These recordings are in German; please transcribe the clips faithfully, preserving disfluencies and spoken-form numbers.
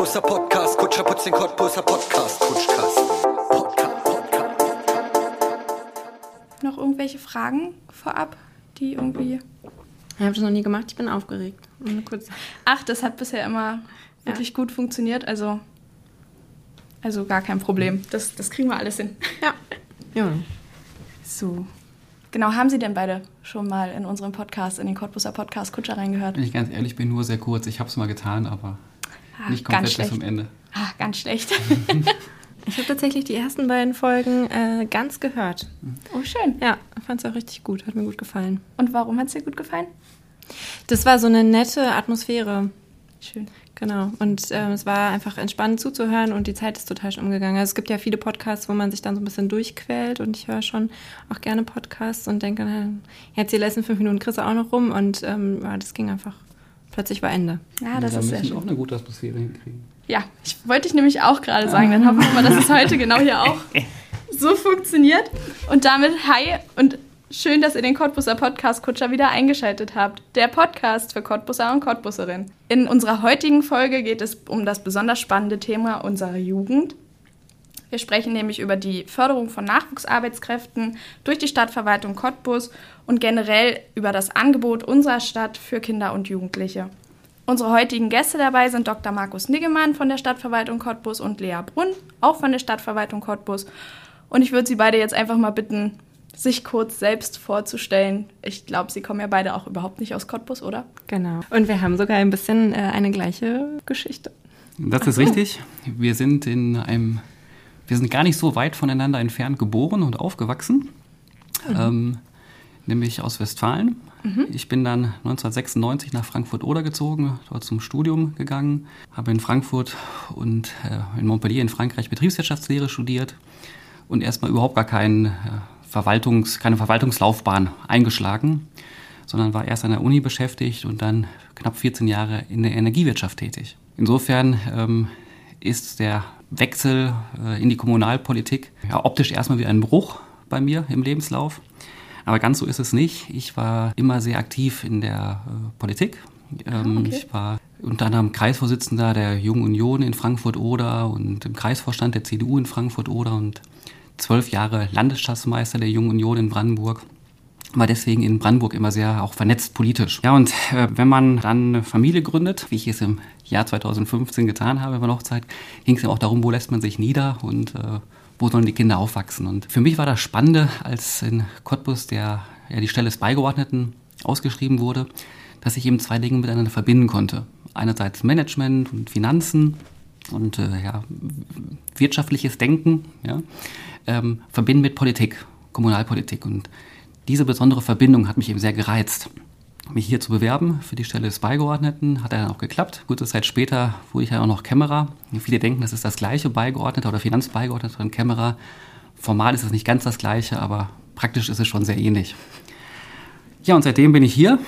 Cottbuser Podcast, Kutscher putzt den Cottbuser Podcast, Kutschkasten. Podcast, Podcast. Noch irgendwelche Fragen vorab, die irgendwie... Ich habe das noch nie gemacht, ich bin aufgeregt. Kurz. Ach, das hat bisher immer wirklich ja. gut funktioniert, also, also gar kein Problem. Das, das kriegen wir alles hin. Ja. ja. So. Genau, haben Sie denn beide schon mal in unserem Podcast, in den Cottbuser Podcast Kutscher reingehört? Wenn ich ganz ehrlich bin, nur sehr kurz. Ich habe es mal getan, aber ah, nicht komplett bis zum Ende. Ah, ganz schlecht. Ich habe tatsächlich die ersten beiden Folgen äh, ganz gehört. Oh, schön. Ja, fand es auch richtig gut, hat mir gut gefallen. Und warum hat es dir gut gefallen? Das war so eine nette Atmosphäre. Schön. Genau. Und äh, es war einfach entspannend zuzuhören und die Zeit ist total schon umgegangen. Also es gibt ja viele Podcasts, wo man sich dann so ein bisschen durchquält und ich höre schon auch gerne Podcasts und denke, na, jetzt die letzten fünf Minuten kriegst du auch noch rum und ähm, ja, das ging einfach, plötzlich war Ende. Ja, das ja, ist sehr schön. Da müssen schön. wir auch eine gute Atmosphäre hinkriegen. Ja, ich wollte ich nämlich auch gerade sagen. Dann hoffen wir mal, dass es heute genau hier auch so funktioniert. Und damit hi und schön, dass ihr den Cottbuser Podcast Kutscher wieder eingeschaltet habt. Der Podcast für Cottbuser und Cottbuserinnen. In unserer heutigen Folge geht es um das besonders spannende Thema unserer Jugend. Wir sprechen nämlich über die Förderung von Nachwuchsarbeitskräften durch die Stadtverwaltung Cottbus und generell über das Angebot unserer Stadt für Kinder und Jugendliche. Unsere heutigen Gäste dabei sind Doktor Markus Niggemann von der Stadtverwaltung Cottbus und Lea Brunn, auch von der Stadtverwaltung Cottbus. Und ich würde Sie beide jetzt einfach mal bitten, sich kurz selbst vorzustellen. Ich glaube, Sie kommen ja beide auch überhaupt nicht aus Cottbus, oder? Genau. Und wir haben sogar ein bisschen äh, eine gleiche Geschichte. Das ist richtig. Wir sind in einem, wir sind gar nicht so weit voneinander entfernt geboren und aufgewachsen, mhm. ähm, nämlich aus Westfalen. Mhm. Ich bin dann neunzehnhundertsechsundneunzig nach Frankfurt-Oder gezogen, dort zum Studium gegangen, habe in Frankfurt und äh, in Montpellier in Frankreich Betriebswirtschaftslehre studiert und erstmal überhaupt gar keinen äh, Verwaltungs, keine Verwaltungslaufbahn eingeschlagen, sondern war erst an der Uni beschäftigt und dann knapp vierzehn Jahre in der Energiewirtschaft tätig. Insofern ähm, ist der Wechsel äh, in die Kommunalpolitik ja, optisch erstmal wie ein Bruch bei mir im Lebenslauf. Aber ganz so ist es nicht. Ich war immer sehr aktiv in der äh, Politik. Ähm, okay. Ich war unter anderem Kreisvorsitzender der Jungen Union in Frankfurt-Oder und im Kreisvorstand der C D U in Frankfurt-Oder und zwölf Jahre Landesschatzmeister der Jungen Union in Brandenburg. War deswegen in Brandenburg immer sehr auch vernetzt politisch. Ja, und äh, wenn man dann eine Familie gründet, wie ich es im Jahr zweitausendfünfzehn getan habe bei der Hochzeit, ging es ja auch darum, wo lässt man sich nieder und äh, wo sollen die Kinder aufwachsen. Und für mich war das Spannende, als in Cottbus der, ja, die Stelle des Beigeordneten ausgeschrieben wurde, dass ich eben zwei Dinge miteinander verbinden konnte. Einerseits Management und Finanzen und äh, ja, wirtschaftliches Denken, ja, ähm, verbinden mit Politik, Kommunalpolitik. Und diese besondere Verbindung hat mich eben sehr gereizt. Mich hier zu bewerben für die Stelle des Beigeordneten, hat dann auch geklappt. Kurze Zeit später wurde ich ja auch noch Kämmerer. Viele denken, das ist das gleiche Beigeordneter oder Finanzbeigeordneter und Kämmerer. Formal ist es nicht ganz das Gleiche, aber praktisch ist es schon sehr ähnlich. Ja, und seitdem bin ich hier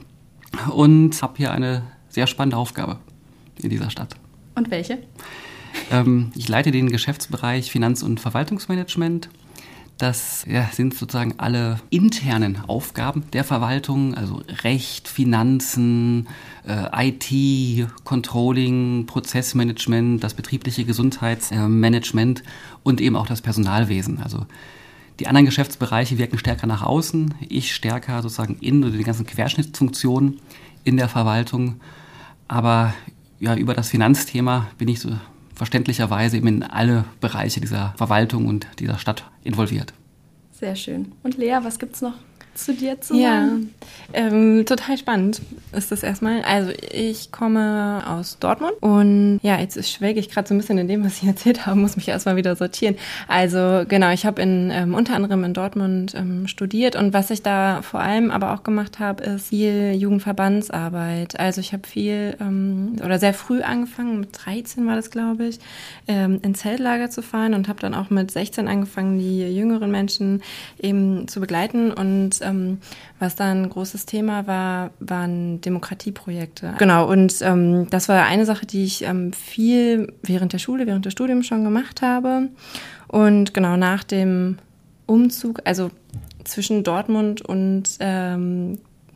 und habe hier eine sehr spannende Aufgabe in dieser Stadt. Und welche? Ähm, ich leite den Geschäftsbereich Finanz- und Verwaltungsmanagement. Das ja, sind sozusagen alle internen Aufgaben der Verwaltung, also Recht, Finanzen, äh, I T, Controlling, Prozessmanagement, das betriebliche Gesundheitsmanagement und eben auch das Personalwesen. Also die anderen Geschäftsbereiche wirken stärker nach außen, ich stärker sozusagen in den ganzen Querschnittsfunktionen in der Verwaltung. Aber ja, über das Finanzthema bin ich so verständlicherweise eben in alle Bereiche dieser Verwaltung und dieser Stadt involviert. Sehr schön. Und Lea, was gibt's noch zu dir zu ja, sagen? Ähm, total spannend ist das erstmal. Also ich komme aus Dortmund und ja, jetzt schwelge ich gerade so ein bisschen in dem, was ich erzählt habe, muss mich erstmal wieder sortieren. Also genau, ich habe in ähm, unter anderem in Dortmund ähm, studiert und was ich da vor allem aber auch gemacht habe, ist viel Jugendverbandsarbeit. Also ich habe viel ähm, oder sehr früh angefangen, mit dreizehn war das, glaube ich, ähm, in Zeltlager zu fahren und habe dann auch mit sechzehn angefangen, die jüngeren Menschen eben zu begleiten und ähm, was da ein großes Thema war, waren Demokratieprojekte. Genau, und ähm, das war eine Sache, die ich ähm, viel während der Schule, während des Studiums schon gemacht habe. Und genau nach dem Umzug, also zwischen Dortmund und ähm,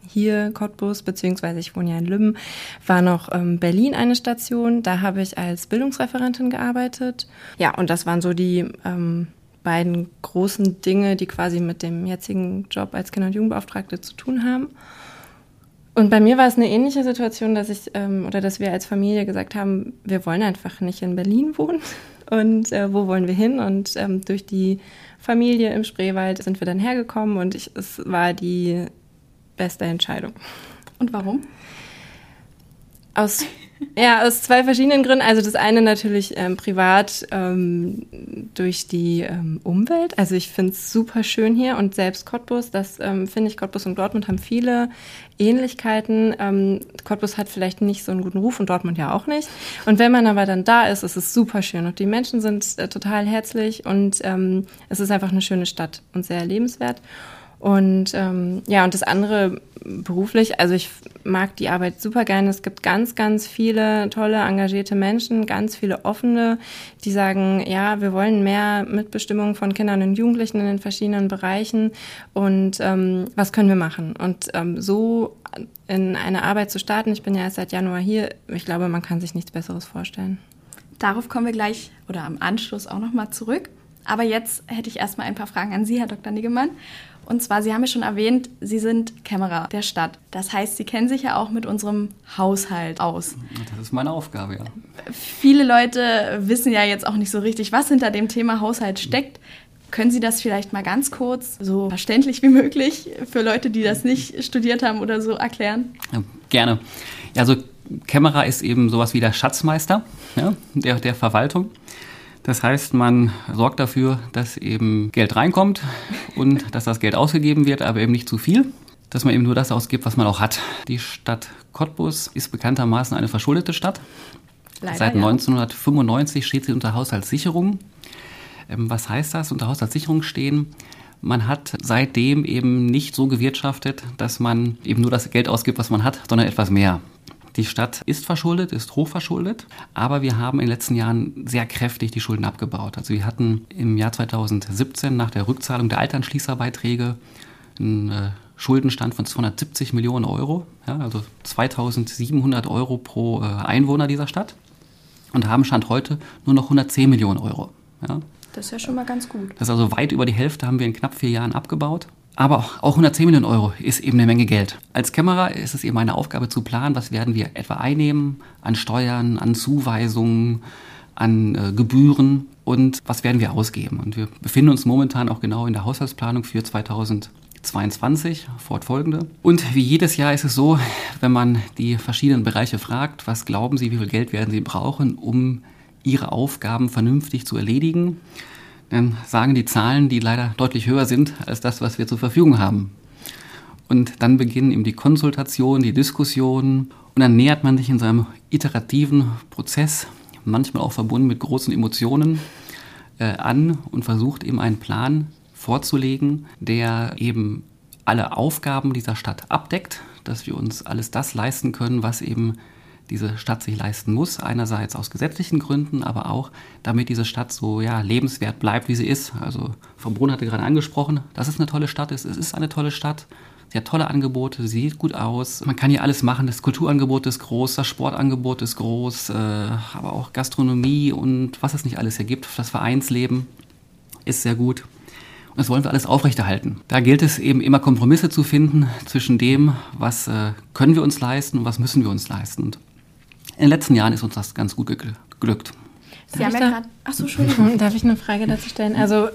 hier Cottbus, beziehungsweise ich wohne ja in Lübben, war noch ähm, Berlin eine Station. Da habe ich als Bildungsreferentin gearbeitet. Ja, und das waren so die ähm, beiden großen Dinge, die quasi mit dem jetzigen Job als Kinder- und Jugendbeauftragte zu tun haben. Und bei mir war es eine ähnliche Situation, dass ich ähm, oder dass wir als Familie gesagt haben, wir wollen einfach nicht in Berlin wohnen. Und äh, wo wollen wir hin? Und ähm, durch die Familie im Spreewald sind wir dann hergekommen und ich, es war die beste Entscheidung. Und warum? Aus, ja, aus zwei verschiedenen Gründen. Also das eine natürlich ähm, privat ähm, durch die ähm, Umwelt. Also ich finde es super schön hier und selbst Cottbus, das ähm, finde ich, Cottbus und Dortmund haben viele Ähnlichkeiten. Ähm, Cottbus hat vielleicht nicht so einen guten Ruf und Dortmund ja auch nicht. Und wenn man aber dann da ist, ist es super schön und die Menschen sind äh, total herzlich und ähm, es ist einfach eine schöne Stadt und sehr lebenswert. Und ähm, ja, und das andere beruflich, also ich mag die Arbeit super gerne. Es gibt ganz, ganz viele tolle, engagierte Menschen, ganz viele offene, die sagen, ja, wir wollen mehr Mitbestimmung von Kindern und Jugendlichen in den verschiedenen Bereichen und ähm, was können wir machen? Und ähm, so in eine Arbeit zu starten, ich bin ja erst seit Januar hier, ich glaube, man kann sich nichts Besseres vorstellen. Darauf kommen wir gleich oder am Anschluss auch nochmal zurück. Aber jetzt hätte ich erstmal ein paar Fragen an Sie, Herr Doktor Niggemann. Und zwar, Sie haben ja schon erwähnt, Sie sind Kämmerer der Stadt. Das heißt, Sie kennen sich ja auch mit unserem Haushalt aus. Das ist meine Aufgabe, ja. Viele Leute wissen ja jetzt auch nicht so richtig, was hinter dem Thema Haushalt steckt. Können Sie das vielleicht mal ganz kurz, so verständlich wie möglich, für Leute, die das nicht studiert haben oder so, erklären? Ja, gerne. Ja, also Kämmerer ist eben sowas wie der Schatzmeister, ja, der, der Verwaltung. Das heißt, man sorgt dafür, dass eben Geld reinkommt und dass das Geld ausgegeben wird, aber eben nicht zu viel, dass man eben nur das ausgibt, was man auch hat. Die Stadt Cottbus ist bekanntermaßen eine verschuldete Stadt. Leider, Seit ja. neunzehnhundertfünfundneunzig steht sie unter Haushaltssicherung. Was heißt das, unter Haushaltssicherung stehen? Man hat seitdem eben nicht so gewirtschaftet, dass man eben nur das Geld ausgibt, was man hat, sondern etwas mehr. Die Stadt ist verschuldet, ist hochverschuldet, aber wir haben in den letzten Jahren sehr kräftig die Schulden abgebaut. Also wir hatten im Jahr zweitausendsiebzehn nach der Rückzahlung der Alternschließerbeiträge einen äh, Schuldenstand von zweihundertsiebzig Millionen Euro, ja, also zweitausendsiebenhundert Euro pro äh, Einwohner dieser Stadt und haben Stand heute nur noch hundertzehn Millionen Euro. Ja. Das ist ja schon mal ganz gut. Das ist also weit über die Hälfte, haben wir in knapp vier Jahren abgebaut. Aber auch, auch hundertzehn Millionen Euro ist eben eine Menge Geld. Als Kämmerer ist es eben eine Aufgabe zu planen, was werden wir etwa einnehmen an Steuern, an Zuweisungen, an äh, Gebühren und was werden wir ausgeben. Und wir befinden uns momentan auch genau in der Haushaltsplanung für zweitausendzweiundzwanzig, fortfolgende. Und wie jedes Jahr ist es so, wenn man die verschiedenen Bereiche fragt, was glauben Sie, wie viel Geld werden Sie brauchen, um Ihre Aufgaben vernünftig zu erledigen, dann sagen die Zahlen, die leider deutlich höher sind als das, was wir zur Verfügung haben. Und dann beginnen eben die Konsultationen, die Diskussionen und dann nähert man sich in seinem iterativen Prozess, manchmal auch verbunden mit großen Emotionen, äh, an und versucht eben einen Plan vorzulegen, der eben alle Aufgaben dieser Stadt abdeckt, dass wir uns alles das leisten können, was eben diese Stadt sich leisten muss, einerseits aus gesetzlichen Gründen, aber auch, damit diese Stadt so ja, lebenswert bleibt, wie sie ist. Also Frau Brunn hatte gerade angesprochen, dass es eine tolle Stadt ist. Es ist eine tolle Stadt, sie hat tolle Angebote, sie sieht gut aus. Man kann hier alles machen, das Kulturangebot ist groß, das Sportangebot ist groß, äh, aber auch Gastronomie und was es nicht alles hier gibt. Das Vereinsleben ist sehr gut. Und das wollen wir alles aufrechterhalten. Da gilt es eben immer Kompromisse zu finden zwischen dem, was äh, können wir uns leisten und was müssen wir uns leisten. Und in den letzten Jahren ist uns das ganz gut gegl- geglückt. Sie Darf haben ich ja da- gerade... Achso, Entschuldigung. Darf ich eine Frage dazu stellen? Also,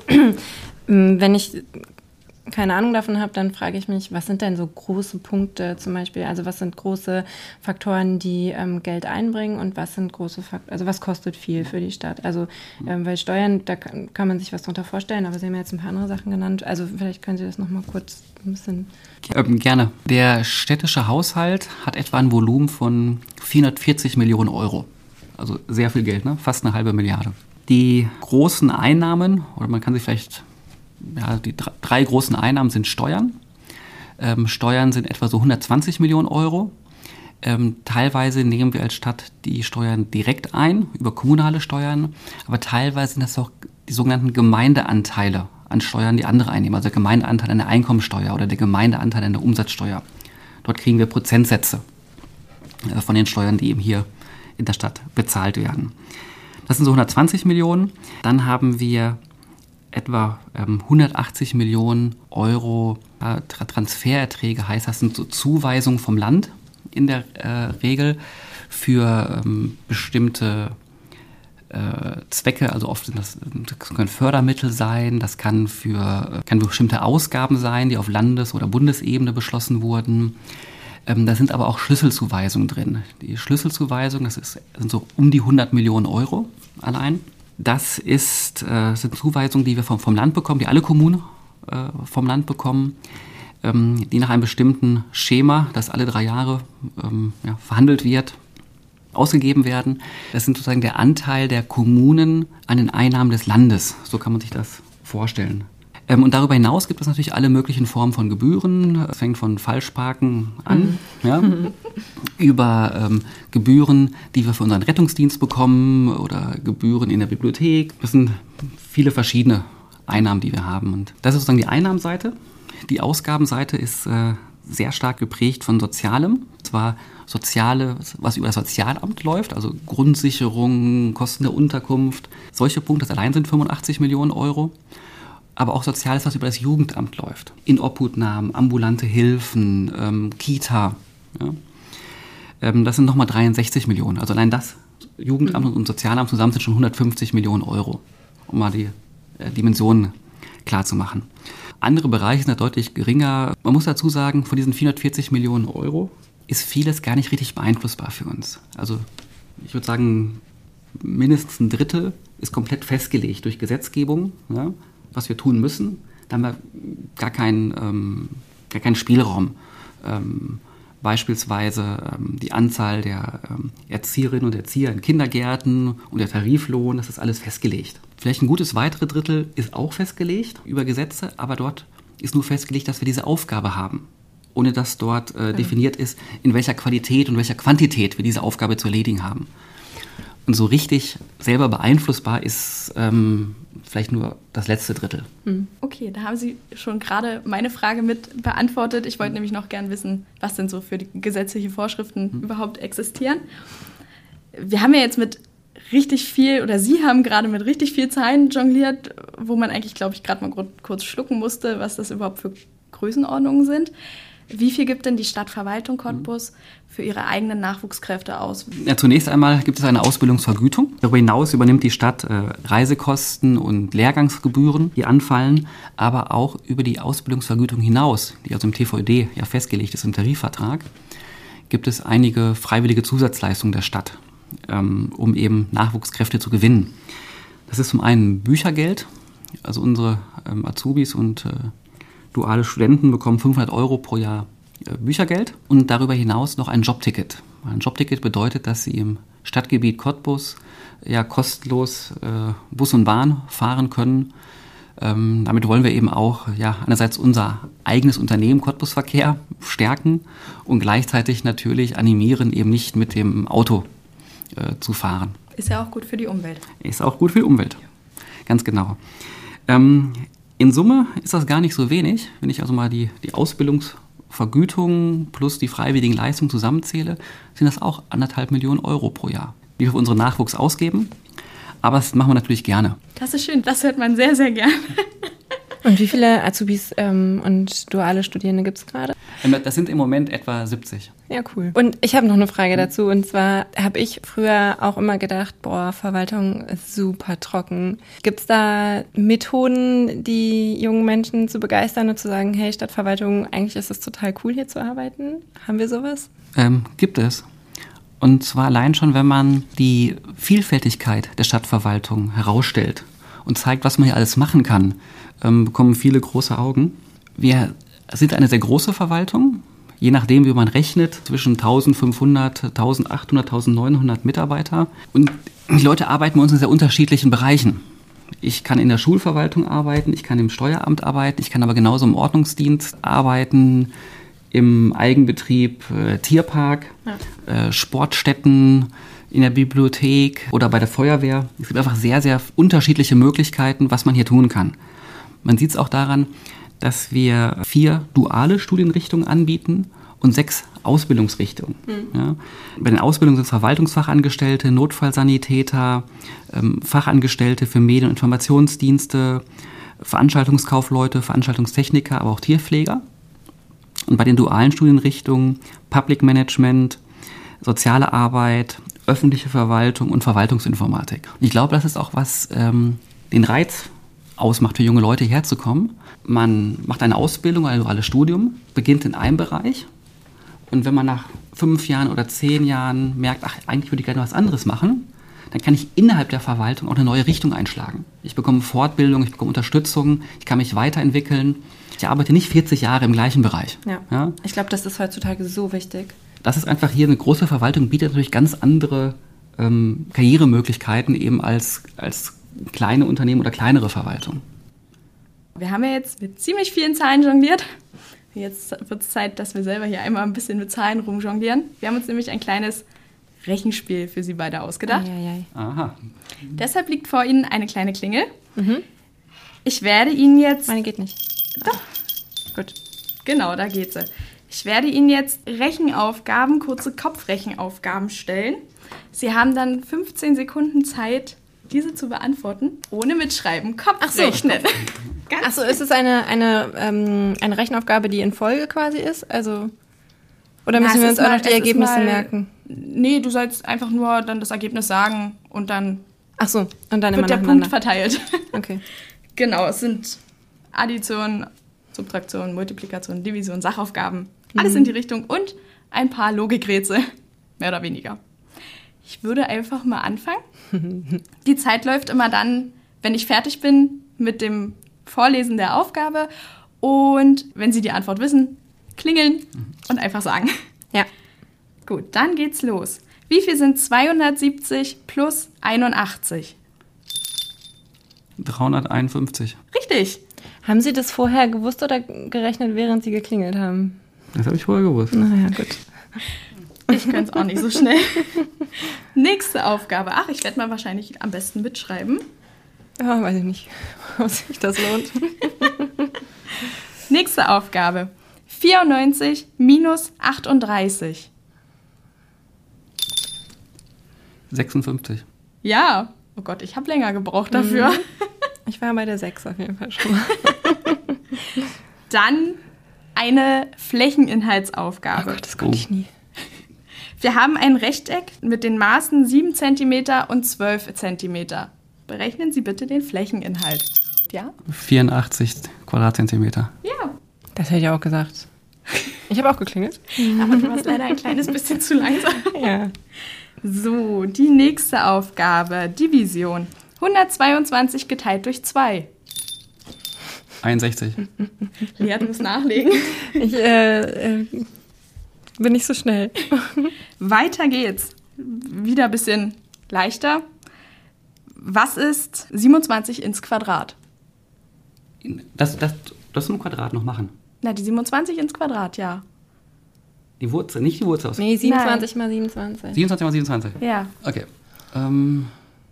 wenn ich keine Ahnung davon habe, dann frage ich mich, was sind denn so große Punkte zum Beispiel? Also, was sind große Faktoren, die ähm, Geld einbringen und was sind große Faktoren, also was kostet viel für die Stadt? Also, ähm, weil Steuern, da kann, kann man sich was drunter vorstellen, aber Sie haben ja jetzt ein paar andere Sachen genannt. Also, vielleicht können Sie das nochmal kurz ein bisschen... Ähm, gerne. Der städtische Haushalt hat etwa ein Volumen von vierhundertvierzig Millionen Euro. Also sehr viel Geld, ne? Fast eine halbe Milliarde. Die großen Einnahmen, oder man kann sich vielleicht, ja, die drei, drei großen Einnahmen sind Steuern. Ähm, Steuern sind etwa so hundertzwanzig Millionen Euro. Ähm, teilweise nehmen wir als Stadt die Steuern direkt ein, über kommunale Steuern, aber teilweise sind das auch die sogenannten Gemeindeanteile an Steuern, die andere einnehmen, also der Gemeindeanteil an der Einkommensteuer oder der Gemeindeanteil an der Umsatzsteuer. Dort kriegen wir Prozentsätze äh, von den Steuern, die eben hier in der Stadt bezahlt werden. Das sind so hundertzwanzig Millionen. Dann haben wir etwa ähm, hundertachtzig Millionen Euro äh, Transfererträge, heißt das sind so Zuweisungen vom Land in der äh, Regel für ähm, bestimmte äh, Zwecke, also oft sind das, das können Fördermittel sein, das kann für kann bestimmte Ausgaben sein, die auf Landes- oder Bundesebene beschlossen wurden. Ähm, da sind aber auch Schlüsselzuweisungen drin. Die Schlüsselzuweisung, das ist, sind so um die hundert Millionen Euro allein. Das ist, äh, sind Zuweisungen, die wir vom, vom Land bekommen, die alle Kommunen äh, vom Land bekommen, ähm, die nach einem bestimmten Schema, das alle drei Jahre ähm, ja, verhandelt wird, ausgegeben werden. Das sind sozusagen der Anteil der Kommunen an den Einnahmen des Landes. So kann man sich das vorstellen. Ähm, und darüber hinaus gibt es natürlich alle möglichen Formen von Gebühren. Es fängt von Falschparken an, mhm. ja, über ähm, Gebühren, die wir für unseren Rettungsdienst bekommen oder Gebühren in der Bibliothek. Das sind viele verschiedene Einnahmen, die wir haben. Und das ist sozusagen die Einnahmenseite. Die Ausgabenseite ist äh, sehr stark geprägt von Sozialem. Und zwar Soziale, was über das Sozialamt läuft, also Grundsicherung, Kosten der Unterkunft. Solche Punkte, das allein sind fünfundachtzig Millionen Euro. Aber auch Soziales, was über das Jugendamt läuft. Inobhutnahmen, ambulante Hilfen, ähm, Kita. Ja. Ähm, das sind nochmal dreiundsechzig Millionen. Also allein das, Jugendamt mhm. und Sozialamt zusammen sind schon hundertfünfzig Millionen Euro, um mal die äh, Dimensionen klar zu machen. Andere Bereiche sind da deutlich geringer. Man muss dazu sagen, von diesen vierhundertvierzig Millionen Euro ist vieles gar nicht richtig beeinflussbar für uns. Also ich würde sagen, mindestens ein Drittel ist komplett festgelegt durch Gesetzgebung, ja, was wir tun müssen. Da haben wir gar keinen, ähm, gar keinen Spielraum. Ähm, beispielsweise ähm, die Anzahl der ähm, Erzieherinnen und Erzieher in Kindergärten und der Tariflohn, das ist alles festgelegt. Vielleicht ein gutes weitere Drittel ist auch festgelegt über Gesetze, aber dort ist nur festgelegt, dass wir diese Aufgabe haben, ohne dass dort äh, definiert ist, in welcher Qualität und welcher Quantität wir diese Aufgabe zu erledigen haben. Und so richtig selber beeinflussbar ist ähm, vielleicht nur das letzte Drittel. Okay, da haben Sie schon gerade meine Frage mit beantwortet. Ich wollte nämlich noch gern wissen, was denn so für die gesetzliche Vorschriften hm. überhaupt existieren. Wir haben ja jetzt mit richtig viel, oder Sie haben gerade mit richtig viel Zahlen jongliert, wo man eigentlich, glaube ich, gerade mal kurz schlucken musste, was das überhaupt für Größenordnungen sind. Wie viel gibt denn die Stadtverwaltung Cottbus für ihre eigenen Nachwuchskräfte aus? Ja, zunächst einmal gibt es eine Ausbildungsvergütung. Darüber hinaus übernimmt die Stadt äh, Reisekosten und Lehrgangsgebühren, die anfallen, aber auch über die Ausbildungsvergütung hinaus, die also im T V D ja festgelegt ist im Tarifvertrag, gibt es einige freiwillige Zusatzleistungen der Stadt, ähm, um eben Nachwuchskräfte zu gewinnen. Das ist zum einen Büchergeld, also unsere ähm, Azubis und äh, duale Studenten bekommen fünfhundert Euro pro Jahr äh, Büchergeld und darüber hinaus noch ein Jobticket. Ein Jobticket bedeutet, dass sie im Stadtgebiet Cottbus ja kostenlos äh, Bus und Bahn fahren können. Ähm, damit wollen wir eben auch ja, einerseits unser eigenes Unternehmen Cottbus-Verkehr stärken und gleichzeitig natürlich animieren, eben nicht mit dem Auto äh, zu fahren. Ist ja auch gut für die Umwelt. Ist auch gut für die Umwelt, ganz genau. Ähm, In Summe ist das gar nicht so wenig. Wenn ich also mal die, die Ausbildungsvergütung plus die freiwilligen Leistungen zusammenzähle, sind das auch anderthalb Millionen Euro pro Jahr, die wir für unseren Nachwuchs ausgeben. Aber das machen wir natürlich gerne. Das ist schön, das hört man sehr, sehr gerne. Und wie viele Azubis ähm, und duale Studierende gibt es gerade? Das sind im Moment etwa siebzig. Ja, cool. Und ich habe noch eine Frage dazu. Und zwar habe ich früher auch immer gedacht, boah, Verwaltung ist super trocken. Gibt es da Methoden, die jungen Menschen zu begeistern und zu sagen, hey, Stadtverwaltung, eigentlich ist es total cool, hier zu arbeiten? Haben wir sowas? Ähm, gibt es. Und zwar allein schon, wenn man die Vielfältigkeit der Stadtverwaltung herausstellt und zeigt, was man hier alles machen kann, ähm, bekommen viele große Augen. Wir sind eine sehr große Verwaltung, je nachdem, wie man rechnet, zwischen eintausendfünfhundert, eintausendachthundert, eintausendneunhundert Mitarbeiter. Und die Leute arbeiten bei uns in sehr unterschiedlichen Bereichen. Ich kann in der Schulverwaltung arbeiten, ich kann im Steueramt arbeiten, ich kann aber genauso im Ordnungsdienst arbeiten, im Eigenbetrieb, äh, Tierpark, ja. äh, Sportstätten, in der Bibliothek oder bei der Feuerwehr. Es gibt einfach sehr, sehr unterschiedliche Möglichkeiten, was man hier tun kann. Man sieht es auch daran, dass wir vier duale Studienrichtungen anbieten und sechs Ausbildungsrichtungen. Mhm. Ja. Bei den Ausbildungen sind es Verwaltungsfachangestellte, Notfallsanitäter, ähm, Fachangestellte für Medien- und Informationsdienste, Veranstaltungskaufleute, Veranstaltungstechniker, aber auch Tierpfleger. Und bei den dualen Studienrichtungen Public Management, soziale Arbeit, öffentliche Verwaltung und Verwaltungsinformatik. Ich glaube, das ist auch was ähm, den Reiz ausmacht, für junge Leute herzukommen. Man macht eine Ausbildung, ein duales Studium, beginnt in einem Bereich. Und wenn man nach fünf Jahren oder zehn Jahren merkt, ach, eigentlich würde ich gerne was anderes machen, dann kann ich innerhalb der Verwaltung auch eine neue Richtung einschlagen. Ich bekomme Fortbildung, ich bekomme Unterstützung, ich kann mich weiterentwickeln. Ich arbeite nicht vierzig Jahre im gleichen Bereich. Ja. Ja? Ich glaube, das ist heutzutage so wichtig. Das ist einfach hier eine große Verwaltung, bietet natürlich ganz andere ähm, Karrieremöglichkeiten eben als, als kleine Unternehmen oder kleinere Verwaltung. Wir haben ja jetzt mit ziemlich vielen Zahlen jongliert. Jetzt wird es Zeit, dass wir selber hier einmal ein bisschen mit Zahlen rumjonglieren. Wir haben uns nämlich ein kleines Rechenspiel für Sie beide ausgedacht. Eieiei. Aha. Deshalb liegt vor Ihnen eine kleine Klingel. Mhm. Ich werde Ihnen jetzt... Meine geht nicht. Doch. Gut. Genau, da geht sie. Ich werde Ihnen jetzt Rechenaufgaben, kurze Kopfrechenaufgaben stellen. Sie haben dann fünfzehn Sekunden Zeit, diese zu beantworten, ohne mitschreiben. Kopfrechnen. Achso, ist es eine, eine, ähm, eine Rechenaufgabe, die in Folge quasi ist? Also, oder müssen Na, wir es uns ist auch mal- noch die es ist Ergebnisse mal- merken? Nee, du sollst einfach nur dann das Ergebnis sagen und dann Achso, und dann immer wird der nacheinander. Punkt verteilt. Okay. Genau, es sind Addition, Subtraktion, Multiplikation, Division, Sachaufgaben. Alles in die Richtung und ein paar Logikrätsel, mehr oder weniger. Ich würde einfach mal anfangen. Die Zeit läuft immer dann, wenn ich fertig bin mit dem Vorlesen der Aufgabe. Und wenn Sie die Antwort wissen, klingeln und einfach sagen. Ja. Gut, dann geht's los. Wie viel sind zweihundertsiebzig plus einundachtzig? dreihunderteinundfünfzig. Richtig. Haben Sie das vorher gewusst oder gerechnet, während Sie geklingelt haben? Das habe ich vorher gewusst. Naja, gut. Ich könnte es auch nicht so schnell. Nächste Aufgabe. Ach, ich werde mal wahrscheinlich am besten mitschreiben. Ja, weiß ich nicht, ob sich das lohnt. Nächste Aufgabe. vierundneunzig minus achtunddreißig. sechsundfünfzig. Ja. Oh Gott, ich habe länger gebraucht dafür. Ich war bei der sechs auf jeden Fall schon mal. Dann eine Flächeninhaltsaufgabe. Oh Gott, das konnte ich nie. Wir haben ein Rechteck mit den Maßen sieben Zentimeter und zwölf Zentimeter. Berechnen Sie bitte den Flächeninhalt. Ja? vierundachtzig Quadratzentimeter. Ja. Das hätte ich auch gesagt. Ich habe auch geklingelt. Aber du warst leider ein kleines bisschen zu langsam. Ja. So, die nächste Aufgabe. Division. hundertzweiundzwanzig geteilt durch zwei. einundsechzig. Lea, du musst nachlegen. Ich äh, äh, bin nicht so schnell. Weiter geht's. Wieder ein bisschen leichter. Was ist siebenundzwanzig ins Quadrat? Das, das, das im Quadrat noch machen. Na, die siebenundzwanzig ins Quadrat, ja. Die Wurzel, nicht die Wurzel aus. Nee, siebenundzwanzig mal siebenundzwanzig. siebenundzwanzig mal siebenundzwanzig. Ja. Okay. Ähm.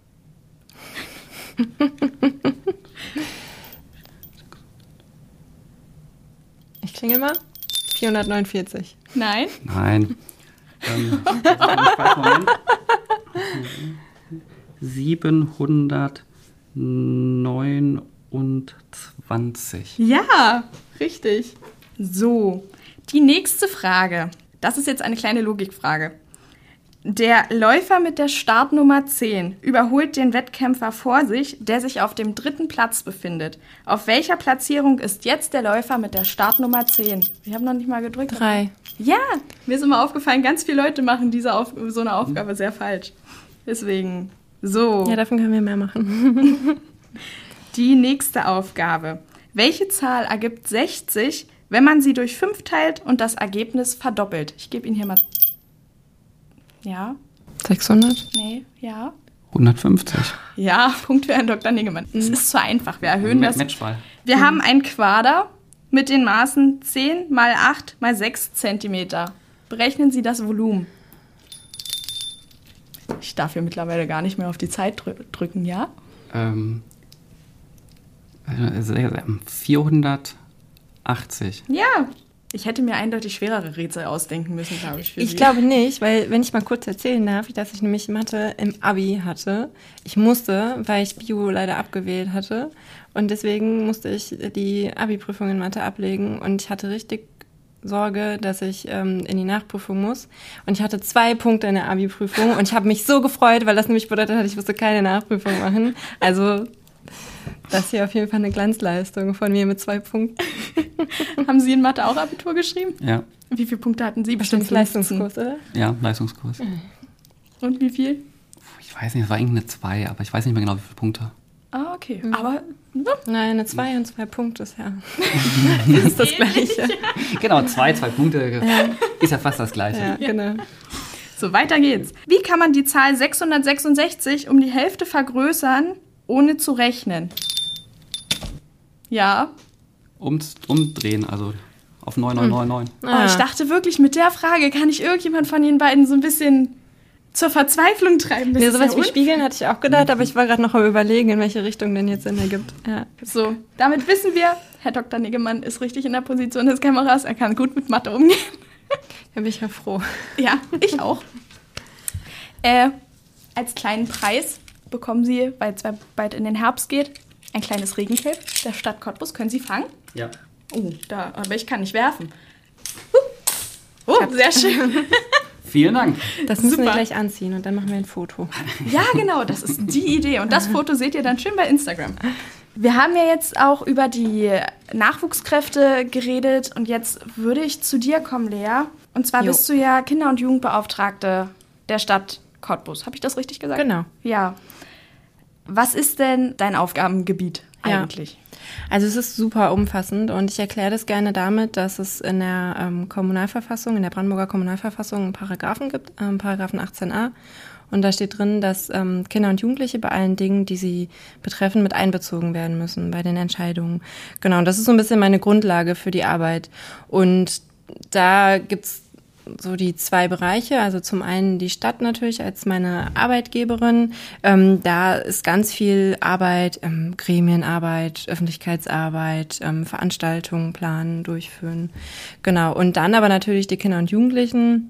Ich klingel mal. vierhundertneunundvierzig. Nein? Nein. ähm, Moment. siebenhundertneunundzwanzig. Ja, richtig. So, die nächste Frage. Das ist jetzt eine kleine Logikfrage. Der Läufer mit der Startnummer zehn überholt den Wettkämpfer vor sich, der sich auf dem dritten Platz befindet. Auf welcher Platzierung ist jetzt der Läufer mit der Startnummer zehn? Ich habe noch nicht mal gedrückt. Drei. Ja, mir ist immer aufgefallen, ganz viele Leute machen diese Auf- so eine Aufgabe sehr falsch. Deswegen, so. Ja, davon können wir mehr machen. Die nächste Aufgabe. Welche Zahl ergibt sechzig, wenn man sie durch fünf teilt und das Ergebnis verdoppelt? Ich gebe Ihnen hier mal... Ja? sechshundert? Nee? Ja? hundertfünfzig. Ja, Punkt für Herrn Doktor Niggemann. Es ist zu einfach. Wir erhöhen das. Matchball. Wir haben ein Quader mit den Maßen zehn mal acht mal sechs Zentimeter. Berechnen Sie das Volumen. Ich darf hier mittlerweile gar nicht mehr auf die Zeit drü- drücken, ja? Ähm. also, vierhundertachtzig. Ja, Ich hätte mir eindeutig schwerere Rätsel ausdenken müssen, glaube ich, für Ich Sie. glaube nicht, weil, wenn ich mal kurz erzählen darf, dass ich nämlich Mathe im Abi hatte. Ich musste, weil ich Bio leider abgewählt hatte. Und deswegen musste ich die Abi-Prüfung in Mathe ablegen. Und ich hatte richtig Sorge, dass ich ähm, in die Nachprüfung muss. Und ich hatte zwei Punkte in der Abi-Prüfung. Und ich habe mich so gefreut, weil das nämlich bedeutet hat, ich musste keine Nachprüfung machen. Also das ist hier auf jeden Fall eine Glanzleistung von mir mit zwei Punkten. Haben Sie in Mathe auch Abitur geschrieben? Ja, Wie viele Punkte hatten Sie? Bestimmt Leistungskurs, oder? ja, Leistungskurs. Und wie viel? Ich weiß nicht, es war irgendwie eine zwei, aber ich weiß nicht mehr genau, wie viele Punkte. Ah, okay. Aber ja, Nein, eine zwei und zwei Punkte ist ja. Das ist das Gleiche. Genau, zwei, zwei Punkte ist ja fast das Gleiche. Ja, genau. so, weiter geht's. Wie kann man die Zahl sechshundertsechsundsechzig um die Hälfte vergrößern, ohne zu rechnen? Ja. Um, umdrehen, also auf neun neun neun neun. Oh, ich dachte wirklich, mit der Frage kann ich irgendjemand von Ihnen beiden so ein bisschen zur Verzweiflung treiben. Das Nee, ist sowas ja wie un- Spiegeln hatte ich auch gedacht, aber ich war gerade noch am Überlegen, in welche Richtung denn jetzt Sinn ergibt. Ja. So, damit wissen wir, Herr Doktor Niggemann ist richtig in der Position des Kämmerers. Er kann gut mit Mathe umgehen. Da bin ich ja froh. Ja, ich auch. Äh, als kleinen Preis bekommen Sie, weil es bald in den Herbst geht, ein kleines Regencape der Stadt Cottbus. Können Sie fangen? Ja. Oh, da, aber ich kann nicht werfen. Uh. Oh, sehr schön. Vielen Dank. Das müssen Super. wir gleich anziehen und dann machen wir ein Foto. Ja, genau, das ist die Idee. Und das Foto seht ihr dann schön bei Instagram. Wir haben ja jetzt auch über die Nachwuchskräfte geredet und jetzt würde ich zu dir kommen, Lea. Und zwar Jo. bist du ja Kinder- und Jugendbeauftragte der Stadt Cottbus. Habe ich das richtig gesagt? Genau. Ja. Was ist denn dein Aufgabengebiet Ja. eigentlich? Also es ist super umfassend und ich erkläre das gerne damit, dass es in der ähm, Kommunalverfassung, in der Brandenburger Kommunalverfassung einen Paragraphen gibt, ähm, Paragraphen achtzehn a. Und da steht drin, dass ähm, Kinder und Jugendliche bei allen Dingen, die sie betreffen, mit einbezogen werden müssen bei den Entscheidungen. Genau, und das ist so ein bisschen meine Grundlage für die Arbeit. Und da gibt's so die zwei Bereiche, also zum einen die Stadt natürlich als meine Arbeitgeberin. Ähm, da ist ganz viel Arbeit, ähm, Gremienarbeit, Öffentlichkeitsarbeit, ähm, Veranstaltungen planen, durchführen. Genau. Und dann aber natürlich die Kinder und Jugendlichen.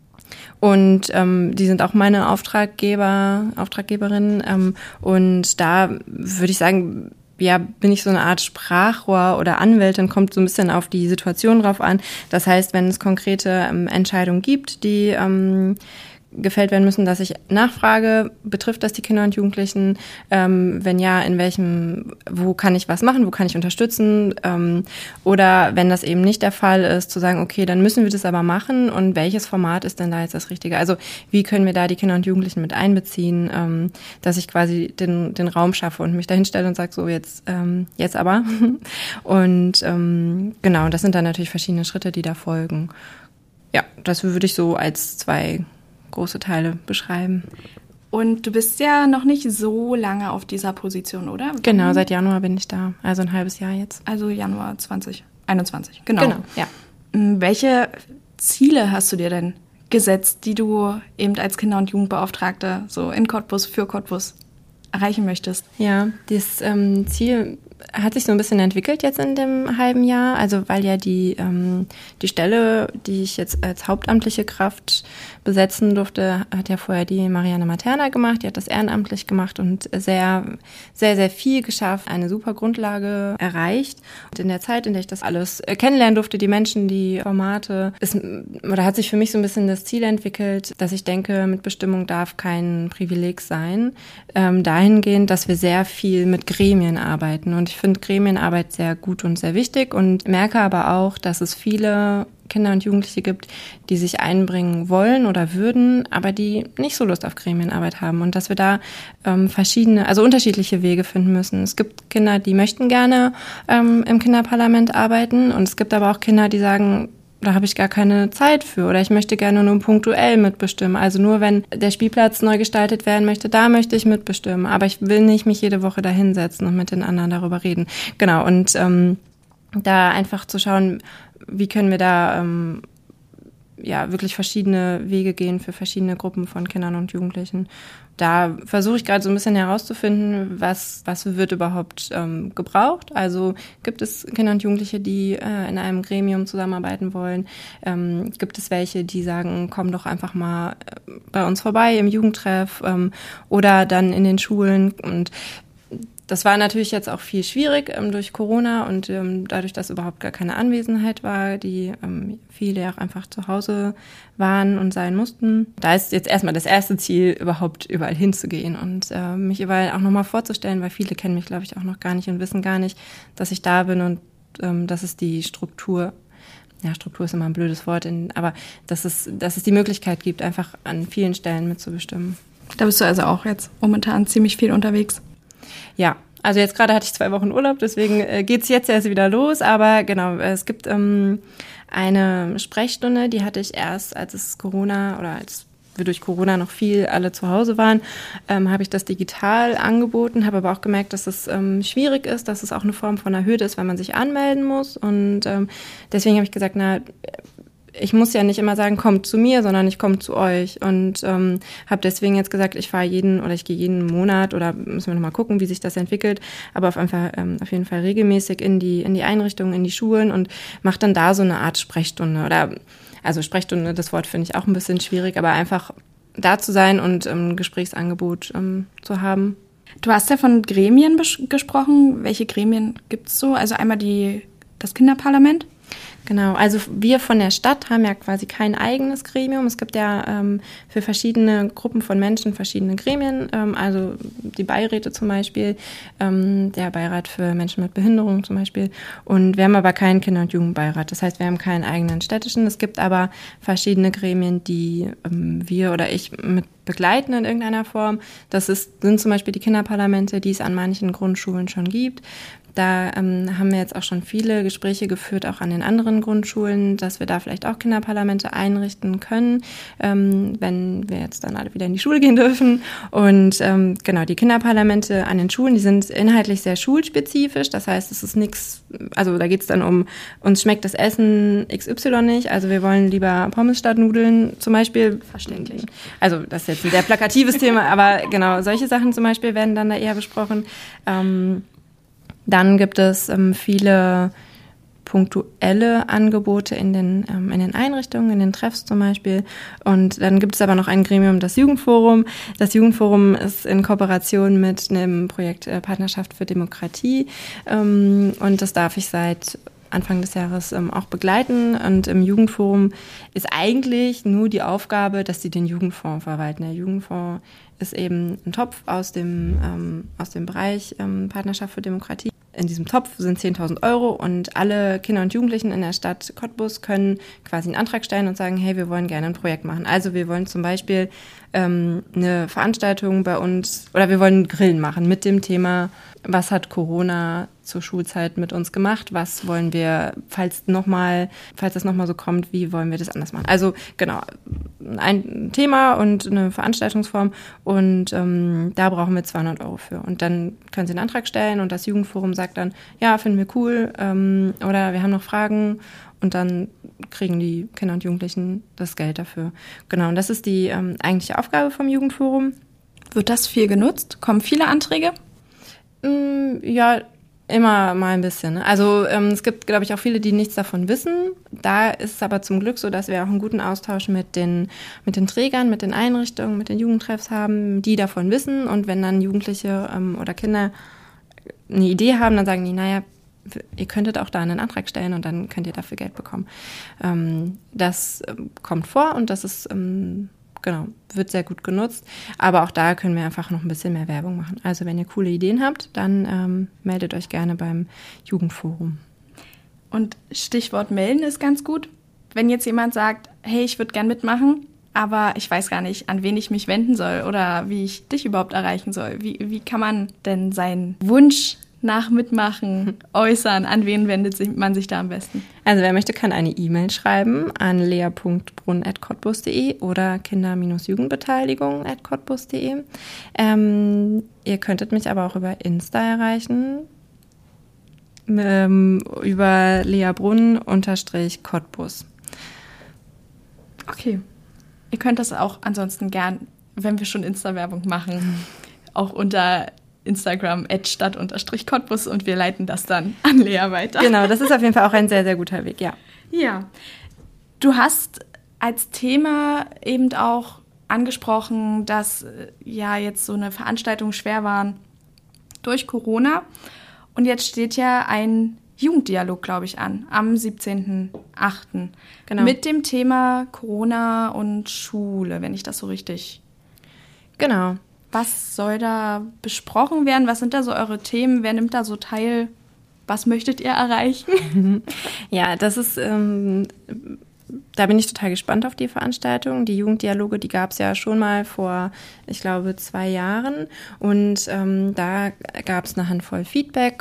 Und ähm, die sind auch meine Auftraggeber, Auftraggeberinnen. Ähm, und da würde ich sagen, ja, bin ich so eine Art Sprachrohr oder Anwältin, kommt so ein bisschen auf die Situation drauf an. Das heißt, wenn es konkrete ähm, Entscheidungen gibt, die ähm, gefällt werden müssen, dass ich nachfrage, betrifft das die Kinder und Jugendlichen? Ähm, wenn ja, in welchem, wo kann ich was machen, wo kann ich unterstützen? Ähm, oder wenn das eben nicht der Fall ist, zu sagen, okay, dann müssen wir das aber machen und welches Format ist denn da jetzt das Richtige? Also wie können wir da die Kinder und Jugendlichen mit einbeziehen, ähm, dass ich quasi den, den Raum schaffe und mich dahin stelle und sage, so jetzt, ähm, jetzt aber. Und ähm, genau, das sind dann natürlich verschiedene Schritte, die da folgen. Ja, das würde ich so als zwei große Teile beschreiben. Und du bist ja noch nicht so lange auf dieser Position, oder? Genau, seit Januar bin ich da, also ein halbes Jahr jetzt. Also Januar zwanzig einundzwanzig. Genau. Genau, ja. M, Welche Ziele hast du dir denn gesetzt, die du eben als Kinder- und Jugendbeauftragte so in Cottbus, für Cottbus erreichen möchtest? Ja, das ähm, Ziel hat sich so ein bisschen entwickelt jetzt in dem halben Jahr, also weil ja die ähm, die Stelle, die ich jetzt als hauptamtliche Kraft besetzen durfte, hat ja vorher die Marianne Materna gemacht, die hat das ehrenamtlich gemacht und sehr, sehr, sehr viel geschafft, eine super Grundlage erreicht. Und in der Zeit, in der ich das alles kennenlernen durfte, die Menschen, die Formate, ist, oder hat sich für mich so ein bisschen das Ziel entwickelt, dass ich denke, Mitbestimmung darf kein Privileg sein, ähm, dahingehend, dass wir sehr viel mit Gremien arbeiten. Und ich finde Gremienarbeit sehr gut und sehr wichtig und merke aber auch, dass es viele Kinder und Jugendliche gibt, die sich einbringen wollen oder würden, aber die nicht so Lust auf Gremienarbeit haben und dass wir da ähm, verschiedene, also unterschiedliche Wege finden müssen. Es gibt Kinder, die möchten gerne ähm, im Kinderparlament arbeiten und es gibt aber auch Kinder, die sagen, da habe ich gar keine Zeit für oder ich möchte gerne nur punktuell mitbestimmen. Also nur wenn der Spielplatz neu gestaltet werden möchte, da möchte ich mitbestimmen. Aber ich will nicht mich jede Woche da hinsetzen und mit den anderen darüber reden. Genau, und ähm, da einfach zu schauen, wie können wir da ähm, ja wirklich verschiedene Wege gehen für verschiedene Gruppen von Kindern und Jugendlichen. Da versuche ich gerade so ein bisschen herauszufinden, was, was wird überhaupt ähm, gebraucht. Also gibt es Kinder und Jugendliche, die äh, in einem Gremium zusammenarbeiten wollen? Ähm, gibt es welche, die sagen, komm doch einfach mal bei uns vorbei im Jugendtreff ähm, oder dann in den Schulen? Und das war natürlich jetzt auch viel schwierig ähm, durch Corona und ähm, dadurch, dass überhaupt gar keine Anwesenheit war, die ähm, viele ja auch einfach zu Hause waren und sein mussten. Da ist jetzt erstmal das erste Ziel, überhaupt überall hinzugehen und äh, mich überall auch nochmal vorzustellen, weil viele kennen mich, glaube ich, auch noch gar nicht und wissen gar nicht, dass ich da bin und ähm, dass es die Struktur, ja, Struktur ist immer ein blödes Wort, in, aber dass es, dass es die Möglichkeit gibt, einfach an vielen Stellen mitzubestimmen. Da bist du also auch jetzt momentan ziemlich viel unterwegs. Ja, also jetzt gerade hatte ich zwei Wochen Urlaub, deswegen äh, geht's jetzt erst wieder los. Aber genau, es gibt ähm, eine Sprechstunde, die hatte ich erst, als es Corona oder als wir durch Corona noch viel alle zu Hause waren, ähm, habe ich das digital angeboten, habe aber auch gemerkt, dass es ähm, schwierig ist, dass es auch eine Form von einer Hürde ist, weil man sich anmelden muss. Und ähm, deswegen habe ich gesagt, na, ich muss ja nicht immer sagen, kommt zu mir, sondern ich komme zu euch und ähm, habe deswegen jetzt gesagt, ich fahre jeden oder ich gehe jeden Monat oder müssen wir nochmal gucken, wie sich das entwickelt, aber auf, einfach, ähm, auf jeden Fall regelmäßig in die in die Einrichtungen, in die Schulen und mache dann da so eine Art Sprechstunde oder also Sprechstunde, das Wort finde ich auch ein bisschen schwierig, aber einfach da zu sein und ein ähm, Gesprächsangebot ähm, zu haben. Du hast ja von Gremien bes- gesprochen. Welche Gremien gibt es so? Also einmal die das Kinderparlament. Genau, also wir von der Stadt haben ja quasi kein eigenes Gremium. Es gibt ja ähm, für verschiedene Gruppen von Menschen verschiedene Gremien, ähm, also die Beiräte zum Beispiel, ähm, der Beirat für Menschen mit Behinderung zum Beispiel. Und wir haben aber keinen Kinder- und Jugendbeirat. Das heißt, wir haben keinen eigenen städtischen. Es gibt aber verschiedene Gremien, die ähm, wir oder ich mit begleiten in irgendeiner Form. Das ist, sind zum Beispiel die Kinderparlamente, die es an manchen Grundschulen schon gibt. Da ähm, haben wir jetzt auch schon viele Gespräche geführt, auch an den anderen Grundschulen, dass wir da vielleicht auch Kinderparlamente einrichten können, ähm, wenn wir jetzt dann alle wieder in die Schule gehen dürfen. Und ähm, genau, die Kinderparlamente an den Schulen, die sind inhaltlich sehr schulspezifisch. Das heißt, es ist nichts, also da geht es dann um, uns schmeckt das Essen X Y nicht. Also wir wollen lieber Pommes statt Nudeln zum Beispiel. Verständlich. Also das ist jetzt ein sehr plakatives Thema, aber genau, solche Sachen zum Beispiel werden dann da eher besprochen. Ähm, Dann gibt es ähm, viele punktuelle Angebote in den, ähm, in den Einrichtungen, in den Treffs zum Beispiel. Und dann gibt es aber noch ein Gremium, das Jugendforum. Das Jugendforum ist in Kooperation mit einem Projekt äh, Partnerschaft für Demokratie. Ähm, und das darf ich seit Anfang des Jahres ähm, auch begleiten. Und im Jugendforum ist eigentlich nur die Aufgabe, dass sie den Jugendfonds verwalten. Der Jugendfonds ist eben ein Topf aus dem, ähm, aus dem Bereich ähm, Partnerschaft für Demokratie. In diesem Topf sind zehntausend Euro und alle Kinder und Jugendlichen in der Stadt Cottbus können quasi einen Antrag stellen und sagen, hey, wir wollen gerne ein Projekt machen. Also wir wollen zum Beispiel ähm, eine Veranstaltung bei uns oder wir wollen Grillen machen mit dem Thema, was hat Corona zur Schulzeit mit uns gemacht, was wollen wir, falls noch mal, falls das nochmal so kommt, wie wollen wir das anders machen. Also genau, ein Thema und eine Veranstaltungsform und ähm, da brauchen wir zweihundert Euro für. Und dann können Sie einen Antrag stellen und das Jugendforum sagt dann, ja, finden wir cool ähm, oder wir haben noch Fragen und dann kriegen die Kinder und Jugendlichen das Geld dafür. Genau, und das ist die ähm, eigentliche Aufgabe vom Jugendforum. Wird das viel genutzt? Kommen viele Anträge? Mm, ja, immer mal ein bisschen. Ne? Also ähm, es gibt, glaube ich, auch viele, die nichts davon wissen. Da ist es aber zum Glück so, dass wir auch einen guten Austausch mit den, mit den Trägern, mit den Einrichtungen, mit den Jugendtreffs haben, die davon wissen. Und wenn dann Jugendliche ähm, oder Kinder eine Idee haben, dann sagen die, naja, ihr könntet auch da einen Antrag stellen und dann könnt ihr dafür Geld bekommen. Ähm, das ähm, kommt vor und das ist ähm, genau, wird sehr gut genutzt. Aber auch da können wir einfach noch ein bisschen mehr Werbung machen. Also wenn ihr coole Ideen habt, dann ähm, meldet euch gerne beim Jugendforum. Und Stichwort melden ist ganz gut. Wenn jetzt jemand sagt, hey, ich würde gern mitmachen, aber ich weiß gar nicht, an wen ich mich wenden soll oder wie ich dich überhaupt erreichen soll. Wie, wie kann man denn seinen Wunsch nach Mitmachen äußern? An wen wendet man sich da am besten? Also wer möchte, kann eine E-Mail schreiben an lea punkt brunn at cottbus punkt de oder kinder-jugendbeteiligung at cottbus punkt de. Ähm, ihr könntet mich aber auch über Insta erreichen, ähm, über leabrunn unterstrich cottbus. Okay. Ihr könnt das auch ansonsten gern, wenn wir schon Insta-Werbung machen, auch unter Instagram at stadt-cottbus und wir leiten das dann an Lea weiter. Genau, das ist auf jeden Fall auch ein sehr, sehr guter Weg, ja. Ja. Du hast als Thema eben auch angesprochen, dass ja jetzt so eine Veranstaltung schwer waren durch Corona. Und jetzt steht ja ein Jugenddialog, glaube ich, an, am siebzehnten achten Genau. Mit dem Thema Corona und Schule, wenn ich das so richtig... Genau. Was soll da besprochen werden? Was sind da so eure Themen? Wer nimmt da so teil? Was möchtet ihr erreichen? Ja, das ist, ähm, da bin ich total gespannt auf die Veranstaltung. Die Jugenddialoge, die gab es ja schon mal vor, ich glaube, zwei Jahren. Und ähm, da gab es eine Handvoll Feedback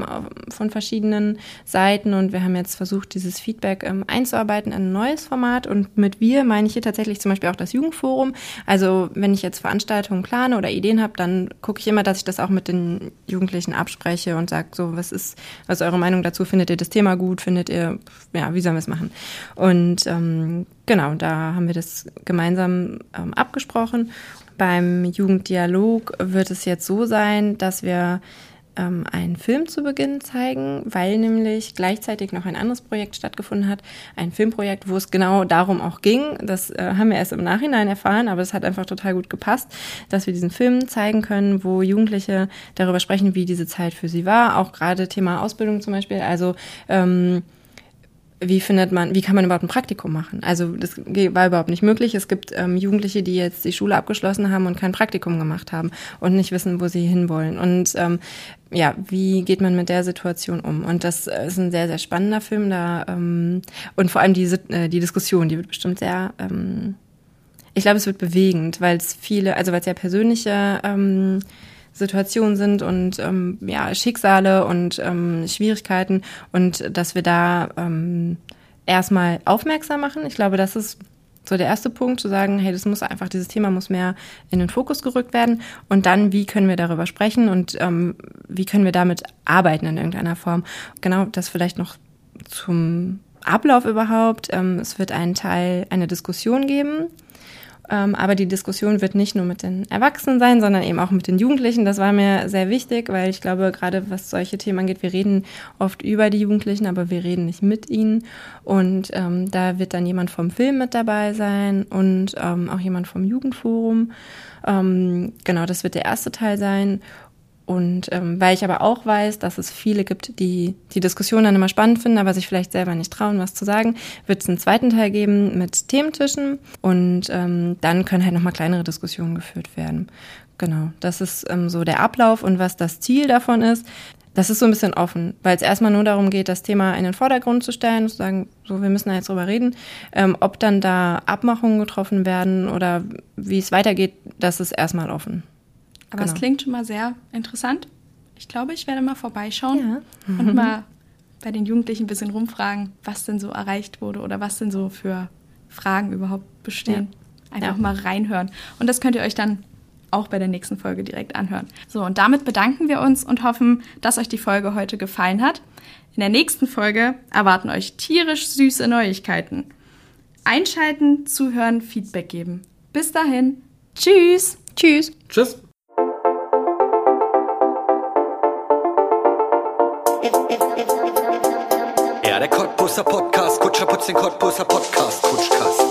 von verschiedenen Seiten. Und wir haben jetzt versucht, dieses Feedback ähm, einzuarbeiten in ein neues Format. Und mit wir meine ich hier tatsächlich zum Beispiel auch das Jugendforum. Also wenn ich jetzt Veranstaltungen plane oder Ideen habe, dann gucke ich immer, dass ich das auch mit den Jugendlichen abspreche und sage so, was ist, was ist eure Meinung dazu? Findet ihr das Thema gut? Findet ihr, ja, wie sollen wir es machen? Und ähm, genau, da haben wir das gemeinsam ähm, abgesprochen. Beim Jugenddialog wird es jetzt so sein, dass wir ähm, einen Film zu Beginn zeigen, weil nämlich gleichzeitig noch ein anderes Projekt stattgefunden hat. Ein Filmprojekt, wo es genau darum auch ging. Das äh, haben wir erst im Nachhinein erfahren, aber es hat einfach total gut gepasst, dass wir diesen Film zeigen können, wo Jugendliche darüber sprechen, wie diese Zeit für sie war. Auch gerade Thema Ausbildung zum Beispiel. Also ähm, wie findet man, wie kann man überhaupt ein Praktikum machen? Also das war überhaupt nicht möglich. Es gibt ähm, Jugendliche, die jetzt die Schule abgeschlossen haben und kein Praktikum gemacht haben und nicht wissen, wo sie hinwollen. Und ähm, ja, wie geht man mit der Situation um? Und das ist ein sehr, sehr spannender Film da. Ähm, und vor allem diese, äh, die Diskussion, die wird bestimmt sehr, ähm, ich glaube, es wird bewegend, weil es viele, also weil es ja persönliche ähm, Situationen sind und ähm, ja, Schicksale und ähm, Schwierigkeiten und dass wir da ähm, erstmal aufmerksam machen. Ich glaube, das ist so der erste Punkt, zu sagen, hey, das muss einfach, dieses Thema muss mehr in den Fokus gerückt werden und dann, wie können wir darüber sprechen und ähm, wie können wir damit arbeiten in irgendeiner Form. Genau, das vielleicht noch zum Ablauf überhaupt. Ähm, es wird einen Teil, eine Diskussion geben. Ähm, aber die Diskussion wird nicht nur mit den Erwachsenen sein, sondern eben auch mit den Jugendlichen. Das war mir sehr wichtig, weil ich glaube, gerade was solche Themen angeht, wir reden oft über die Jugendlichen, aber wir reden nicht mit ihnen. Und ähm, da wird dann jemand vom Film mit dabei sein und ähm, auch jemand vom Jugendforum. Ähm, genau, das wird der erste Teil sein. Und ähm, weil ich aber auch weiß, dass es viele gibt, die die Diskussion dann immer spannend finden, aber sich vielleicht selber nicht trauen, was zu sagen, wird es einen zweiten Teil geben mit Thementischen und ähm, dann können halt nochmal kleinere Diskussionen geführt werden. Genau, das ist ähm, so der Ablauf und was das Ziel davon ist, das ist so ein bisschen offen, weil es erstmal nur darum geht, das Thema in den Vordergrund zu stellen und zu sagen, so, wir müssen da jetzt drüber reden. Ähm, ob dann da Abmachungen getroffen werden oder wie es weitergeht, das ist erstmal offen. Aber es Genau. klingt schon mal sehr interessant. Ich glaube, ich werde mal vorbeischauen Ja. und mal bei den Jugendlichen ein bisschen rumfragen, was denn so erreicht wurde oder was denn so für Fragen überhaupt bestehen. Ja. Einfach Ja. mal reinhören. Und das könnt ihr euch dann auch bei der nächsten Folge direkt anhören. So, und damit bedanken wir uns und hoffen, dass euch die Folge heute gefallen hat. In der nächsten Folge erwarten euch tierisch süße Neuigkeiten. Einschalten, zuhören, Feedback geben. Bis dahin. Tschüss. Tschüss. Tschüss. Ja, der Cottbuser Podcast, Kutscher putzt den Cottbuser Podcast, Kutschkast.